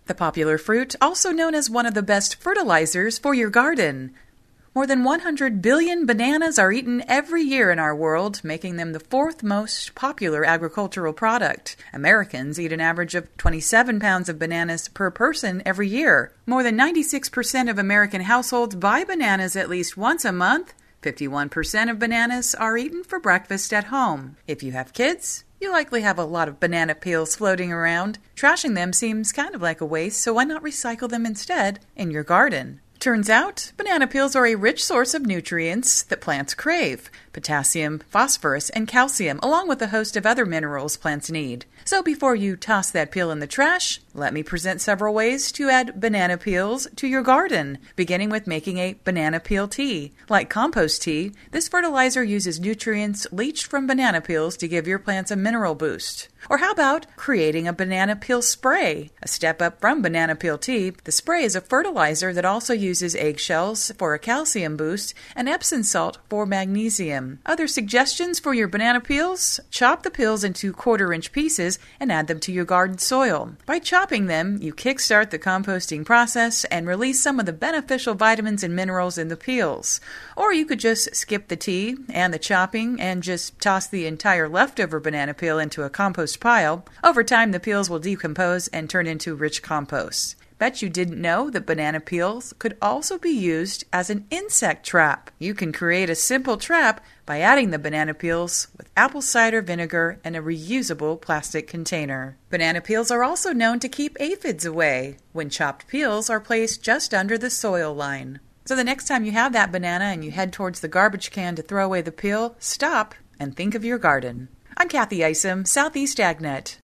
The popular fruit, also known as one of the best fertilizers for your garden. More than 100 billion bananas are eaten every year in our world, making them the fourth most popular agricultural product. Americans eat an average of 27 pounds of bananas per person every year. More than 96% of American households buy bananas at least once a month. 51% of bananas are eaten for breakfast at home. If you have kids, you likely have a lot of banana peels floating around. Trashing them seems kind of like a waste, so why not recycle them instead in your garden? Turns out, banana peels are a rich source of nutrients that plants crave: potassium, phosphorus, and calcium, along with a host of other minerals plants need. So before you toss that peel in the trash, let me present several ways to add banana peels to your garden, beginning with making a banana peel tea. Like compost tea, this fertilizer uses nutrients leached from banana peels to give your plants a mineral boost. Or how about creating a banana peel spray? A step up from banana peel tea, the spray is a fertilizer that also uses eggshells for a calcium boost and Epsom salt for magnesium. Other suggestions for your banana peels? Chop the peels into quarter-inch pieces and add them to your garden soil. By chopping them, you kickstart the composting process and release some of the beneficial vitamins and minerals in the peels. Or you could just skip the tea and the chopping and just toss the entire leftover banana peel into a compost pile. Over time, the peels will decompose and turn into rich compost. Bet you didn't know that banana peels could also be used as an insect trap. You can create a simple trap by adding the banana peels with apple cider vinegar and a reusable plastic container. Banana peels are also known to keep aphids away when chopped peels are placed just under the soil line. So the next time you have that banana and you head towards the garbage can to throw away the peel, stop and think of your garden. I'm Kathy Isom, Southeast AgNet.